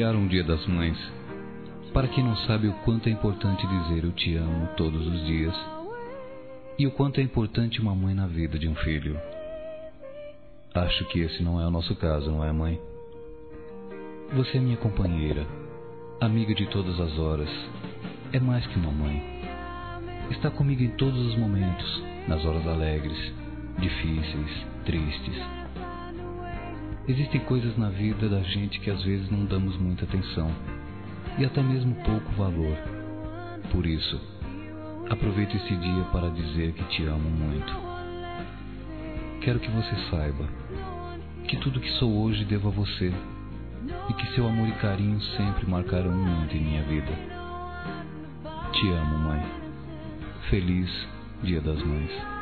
homenagearam o Dia das Mães. Para quem não sabe o quanto é importante dizer eu te amo todos os dias e o quanto é importante uma mãe na vida de um filho. Acho que esse não é o nosso caso, não é, mãe? Você é minha companheira, amiga de todas as horas. É mais que uma mãe. Está comigo em todos os momentos, nas horas alegres, difíceis, tristes. Existem coisas na vida da gente que às vezes não damos muita atenção e até mesmo pouco valor. Por isso, aproveito esse dia para dizer que te amo muito. Quero que você saiba que tudo que sou hoje devo a você e que seu amor e carinho sempre marcarão muito em minha vida. Te amo, mãe. Feliz Dia das Mães.